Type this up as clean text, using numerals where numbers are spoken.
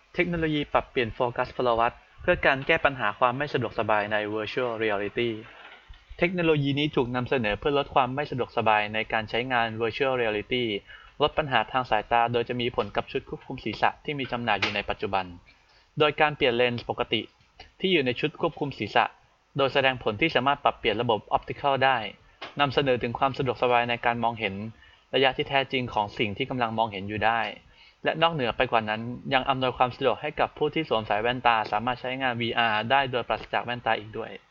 เทคโนโลยีปรับเปลี่ยนโฟกัสพลวัตเพื่อการแก้ปัญหาความไม่สะดวกสบายใน Virtual Reality เทคโนโลยีนี้ถูกนำเสนอเพื่อลดความไม่สะดวกสบายในการใช้งาน Virtual Reality ลดปัญหาทางสายตาโดยจะมีผลกับชุดควบคุมศีรษะที่มีจำหน่ายอยู่ในปัจจุบัน โดยการเปลี่ยนเลนส์ปกติที่อยู่ในชุดควบคุมศีรษะโดยแสดงผลที่สามารถปรับเปลี่ยนระบบออปติคอลได้นำเสนอถึงความสะดวกสบายในการมองเห็นระยะที่แท้จริงของสิ่งที่กำลังมองเห็นอยู่ได้และนอกเหนือไปกว่านั้นยังอำนวยความสะดวกให้กับผู้ที่สวมสายแว่นตาสามารถใช้งาน VR ได้โดยปราศจากแว่นตาอีกด้วย